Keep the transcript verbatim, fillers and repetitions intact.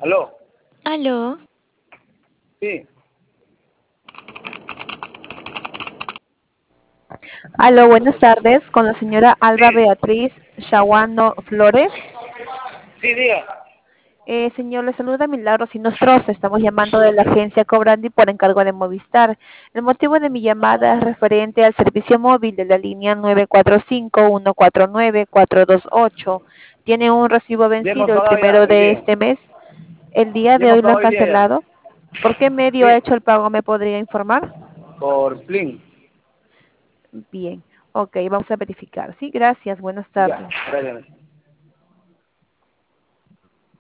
Aló, Aló, sí, Aló, buenas tardes, con la señora Alba Beatriz Shawano Flores. sí, diga. Eh, señor, le saluda Milagros y nosotros estamos llamando de la agencia Cobrandi por encargo de Movistar. El motivo de mi llamada es referente al servicio móvil de la línea nueve cuatro cinco, uno cuatro nueve, cuatro dos ocho. Tiene un recibo Ya hemos vencido el pagado ya, primero hoy de día. este mes. El día Ya de hemos hoy lo pagado han hoy día ya. cancelado. ¿Por qué medio ha Sí, hecho el pago? ¿Me podría informar? por Plin. Bien, ok, vamos a verificar. Sí, gracias, buenas Ya, tardes. gracias.